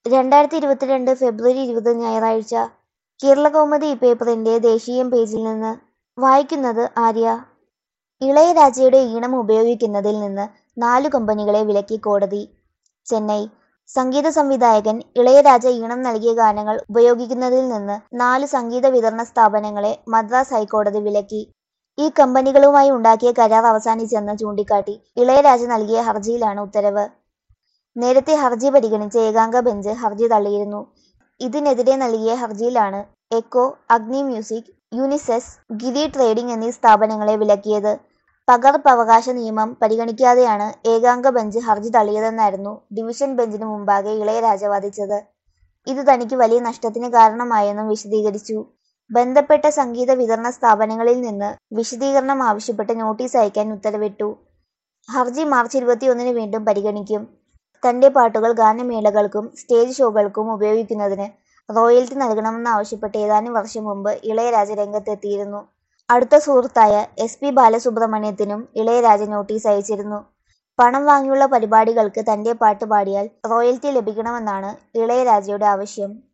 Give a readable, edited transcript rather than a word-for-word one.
2022 ഫെബ്രുവരി 20 ഞായറാഴ്ച. കേരളകൗമുദി പേപ്പറിന്റെ ദേശീയം പേജിൽ നിന്ന് വായിക്കുന്നത് ആര്യ. ഇളയരാജയുടെ ഈണം ഉപയോഗിക്കുന്നതിൽ നിന്ന് 4 കമ്പനികളെ വിലക്കി കോടതി. ചെന്നൈ. സംഗീത സംവിധായകൻ ഇളയരാജ ഈണം നൽകിയ ഗാനങ്ങൾ ഉപയോഗിക്കുന്നതിൽ നിന്ന് 4 സംഗീത വിതരണ സ്ഥാപനങ്ങളെ മദ്രാസ് ഹൈക്കോടതി വിലക്കി. ഈ കമ്പനികളുമായി ഉണ്ടാക്കിയ കരാർ അവസാനിച്ചെന്ന് ചൂണ്ടിക്കാട്ടി ഇളയരാജ നൽകിയ ഹർജിയിലാണ് ഉത്തരവ്. നേരത്തെ ഹർജി പരിഗണിച്ച ഏകാംഗ ബെഞ്ച് ഹർജി തള്ളിയിരുന്നു. ഇതിനെതിരെ നൽകിയ ഹർജിയിലാണ് എക്കോ, അഗ്നി മ്യൂസിക്, യൂനിസെസ്, ഗിരി ട്രേഡിംഗ് എന്നീ സ്ഥാപനങ്ങളെ വിലക്കിയത്. പകർപ്പവകാശ നിയമം പരിഗണിക്കാതെയാണ് ഏകാംഗ ബെഞ്ച് ഹർജി തള്ളിയതെന്നായിരുന്നു ഡിവിഷൻ ബെഞ്ചിന് മുമ്പാകെ ഇളയരാജ വാദിച്ചത്. ഇത് തനിക്ക് വലിയ നഷ്ടത്തിന് കാരണമായെന്നും വിശദീകരിച്ചു. ബന്ധപ്പെട്ട സംഗീത വിതരണ സ്ഥാപനങ്ങളിൽ നിന്ന് വിശദീകരണം ആവശ്യപ്പെട്ട് നോട്ടീസ് അയക്കാൻ ഉത്തരവിട്ടു. ഹർജി മാർച്ച് 21 വീണ്ടും പരിഗണിക്കും. തന്റെ പാട്ടുകൾ ഗാനമേളകൾക്കും സ്റ്റേജ് ഷോകൾക്കും ഉപയോഗിക്കുന്നതിന് റോയൽറ്റി നൽകണമെന്നാവശ്യപ്പെട്ട് ഏതാനും വർഷം മുമ്പ് ഇളയരാജ രംഗത്തെത്തിയിരുന്നു. അടുത്ത സുഹൃത്തായ SP ബാലസുബ്രഹ്മണ്യത്തിനും ഇളയരാജ നോട്ടീസ് അയച്ചിരുന്നു. പണം വാങ്ങിയുള്ള പരിപാടികൾക്ക് തന്റെ പാട്ട് പാടിയാൽ റോയൽറ്റി ലഭിക്കണമെന്നാണ് ഇളയരാജയുടെ ആവശ്യം.